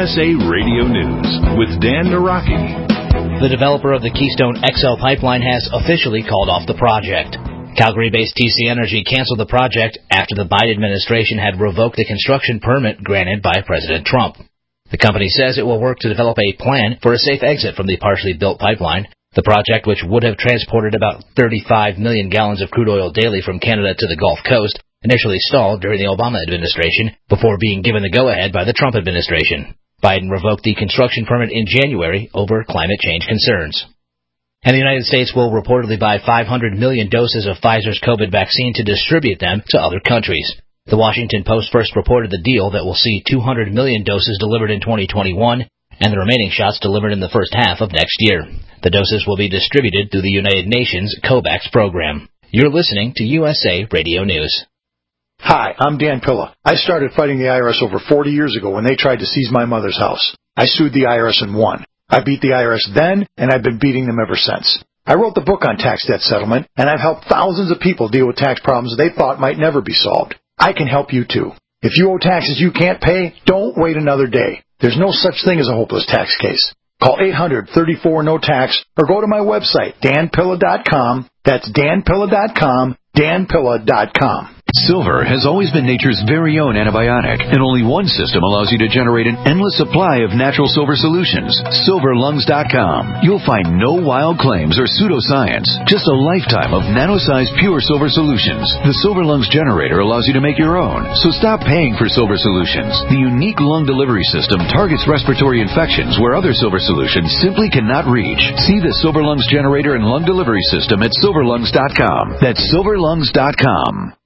USA Radio News with Dan Naraki. The developer of the Keystone XL pipeline has officially called off the project. Calgary-based TC Energy canceled the project after the Biden administration had revoked the construction permit granted by President Trump. The company says it will work to develop a plan for a safe exit from the partially built pipeline. The project, which would have transported about 35 million gallons of crude oil daily from Canada to the Gulf Coast, initially stalled during the Obama administration before being given the go-ahead by the Trump administration. Biden revoked the construction permit in January over climate change concerns. And the United States will reportedly buy 500 million doses of Pfizer's COVID vaccine to distribute them to other countries. The Washington Post first reported the deal that will see 200 million doses delivered in 2021 and the remaining shots delivered in the first half of next year. The doses will be distributed through the United Nations COVAX program. You're listening to USA Radio News. Hi, I'm Dan Pilla. I started fighting the IRS over 40 years ago when they tried to seize my mother's house. I sued the IRS and won. I beat the IRS then, and I've been beating them ever since. I wrote the book on tax debt settlement, and I've helped thousands of people deal with tax problems they thought might never be solved. I can help you too. If you owe taxes you can't pay, don't wait another day. There's no such thing as a hopeless tax case. Call 800-34-NO-TAX or go to my website, danpilla.com. That's danpilla.com, danpilla.com. Silver has always been nature's very own antibiotic, and only one system allows you to generate an endless supply of natural silver solutions. SilverLungs.com. You'll find no wild claims or pseudoscience, just a lifetime of nano-sized pure silver solutions. The Silver Lungs generator allows you to make your own, so stop paying for silver solutions. The unique lung delivery system targets respiratory infections where other silver solutions simply cannot reach. See the Silver Lungs generator and lung delivery system at SilverLungs.com. That's SilverLungs.com.